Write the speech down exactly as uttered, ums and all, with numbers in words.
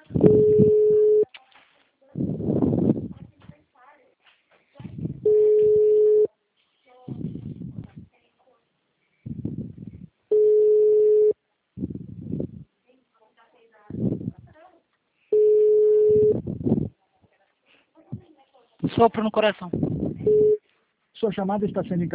Sopro no coração. Sua chamada está sendo encaminhada.